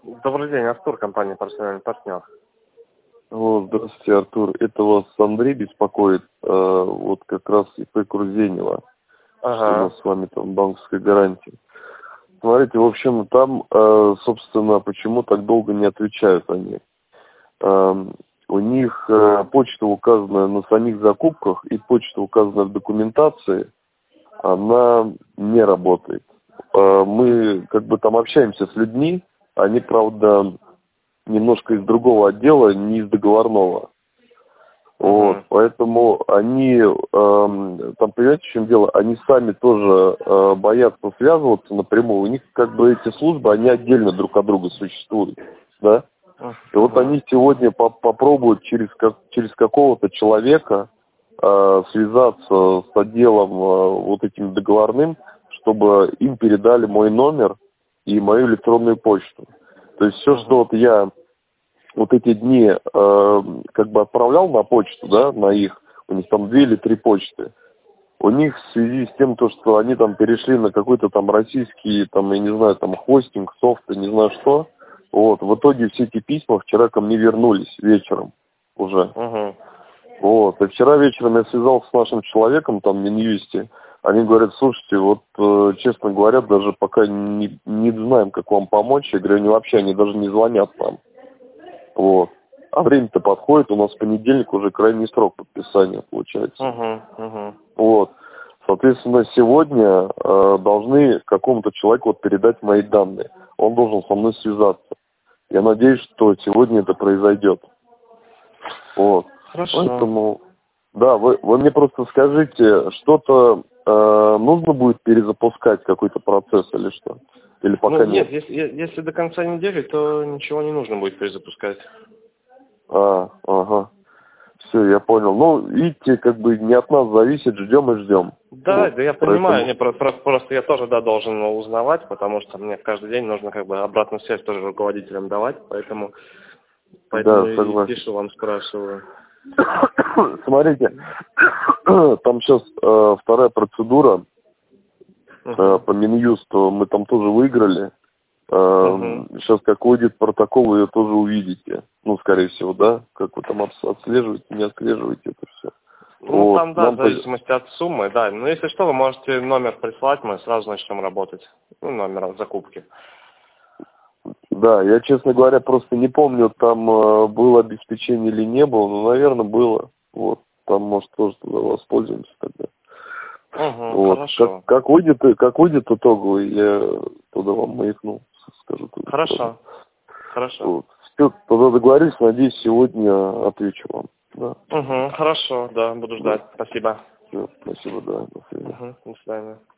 Добрый день, Артур, компания «Профессиональный партнер». Вот, здравствуйте, Артур. Это вас Андрей беспокоит, вот как раз ИП Крузенева, что у нас с вами там банковская гарантия. Смотрите, в общем, там, собственно, почему так долго не отвечают они. У них почта указана на самих закупках, и почта указана в документации, она не работает. Мы как бы там общаемся с людьми, они, правда, немножко из другого отдела, не из договорного. Вот, поэтому они, там, понимаете, в чем дело, они сами тоже боятся связываться напрямую. У них как бы эти службы, они отдельно друг от друга существуют, да? И вот они сегодня попробуют через какого-то человека связаться с отделом вот этим договорным, чтобы им передали мой номер и мою электронную почту. То есть все, что вот я вот эти дни как бы отправлял на почту, да, на их, у них там 2 или 3 почты, у них в связи с тем, что они там перешли на какой-то там российский, там, я не знаю, там хостинг, софт, не знаю что, вот, в итоге все эти письма вчера ко мне вернулись вечером уже. Вот, и вчера вечером я связался с нашим человеком там в Минюсте. Они говорят, слушайте, вот, честно говоря, даже пока не знаем, как вам помочь. Я говорю, вообще, они даже не звонят нам. Вот. А время-то подходит, у нас в понедельник уже крайний срок подписания получается. Вот. Соответственно, сегодня должны какому-то человеку вот передать мои данные. Он должен со мной связаться. Я надеюсь, что сегодня это произойдет. Вот. Хорошо. Поэтому, да, вы мне просто скажите, что-то нужно будет перезапускать какой-то процесс или что? Или пока нет? Нет, если до конца недели, то ничего не нужно будет перезапускать. Ага. Все, я понял. Ну, видите, как бы не от нас зависит, ждем и ждем. Да, вот, да, я понимаю. Просто я тоже, да, должен узнавать, потому что мне каждый день нужно как бы обратную связь тоже руководителям давать, поэтому да, и согласен. пишу вам, спрашиваю. Смотрите, там сейчас вторая процедура по Минюсту, мы там тоже выиграли. Сейчас как выйдет протокол, вы ее тоже увидите. Ну, скорее всего, да? Как вы там отслеживаете, не отслеживаете это все. Ну, Вот. там, да, в зависимости от суммы, да. Но если что, вы можете номер прислать, мы сразу начнем работать. Ну, номер от закупки. Да, я, честно говоря, просто не помню, там было обеспечение или не было, но, наверное, было. Вот. Там, может, тоже туда воспользуемся тогда. Вот. Хорошо. Как выйдет итоговый, я туда вам маякну, скажу. Хорошо. Хорошо. Вот. Все, тогда договорились, надеюсь, сегодня отвечу вам. Да. Хорошо, да, буду ждать. Спасибо. Все, спасибо, да, до свидания. До свидания.